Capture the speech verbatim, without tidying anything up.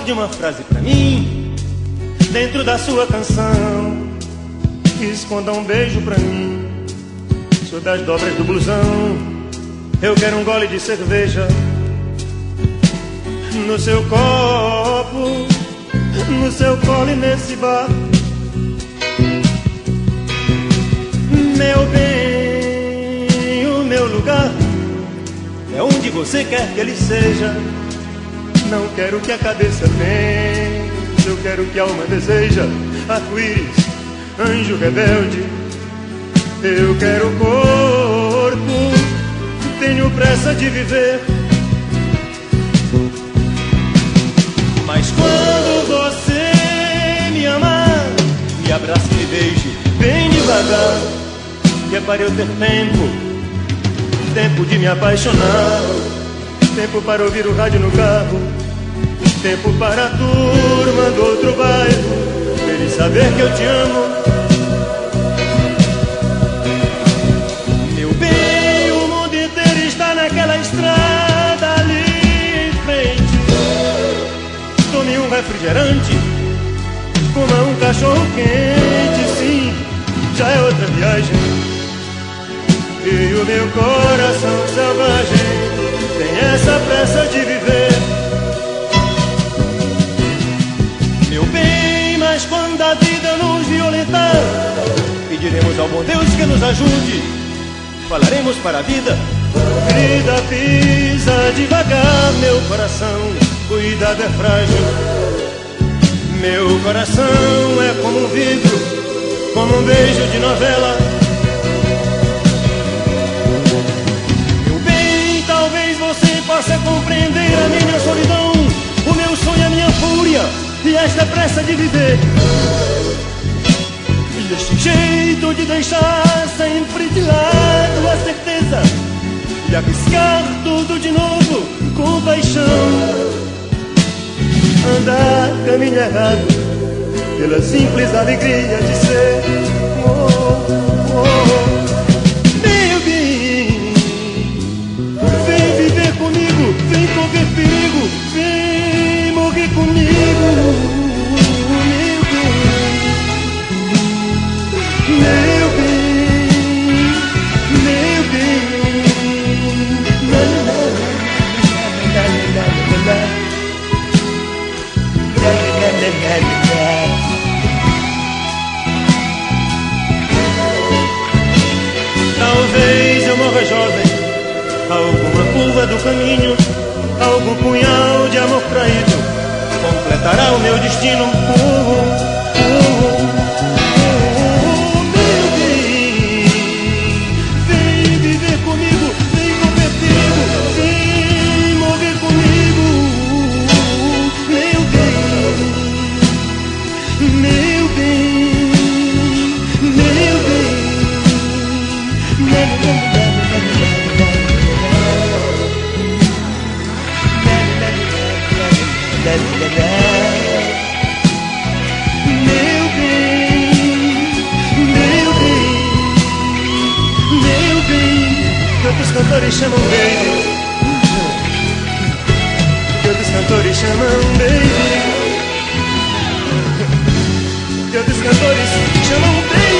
guarde uma frase pra mim dentro da sua canção. Esconda um beijo pra mim sob as dobras do blusão. Eu quero um gole de cerveja no seu copo, no seu colo e nesse bar. Meu bem, o meu lugar é onde você quer que ele seja. Não quero que a cabeça pense, eu quero que a alma deseja. Arco-íris, anjo rebelde, eu quero o corpo, tenho pressa de viver. Mas quando você me amar, me abrace e me beije bem devagar, que é para eu ter tempo, tempo de me apaixonar, tempo para ouvir o rádio no carro, tempo para a turma do outro bairro, eles saber que eu te amo. Meu bem, o mundo inteiro está naquela estrada ali em frente. Tome um refrigerante, coma um cachorro quente, sim, já é outra viagem. E o meu coração selvagem tem essa pressa de viver. Meu bem, mas quando a vida nos violentar, pediremos ao bom Deus que nos ajude. Falaremos para a vida: vida, pisa devagar, meu coração, cuidado, é frágil. Meu coração é como um vidro, como um beijo de novela. Meu bem, talvez você possa compreender a minha solidão, o meu sonho, a minha fúria e esta pressa de viver. E este jeito de deixar sempre de lado a certeza e arriscar tudo de novo com paixão. Andar caminho errado pela simples alegria de ser. Oh, oh, oh. Meu bem, vem viver comigo, vem correr perigo, vem morrer comigo. Meu bem, meu bem, meu bem. La, la, la, la, la, la. Talvez eu morra jovem, alguma curva do caminho, algum punhal de amor traído completará o meu destino. Uh, uh, uh, meu bem, vem viver comigo, vem correr perigo, vem morrer comigo. Meu bem, meu bem, meu bem. Os cantores chamam baby, que outros cantores chamam baby, que outros cantores chamam baby.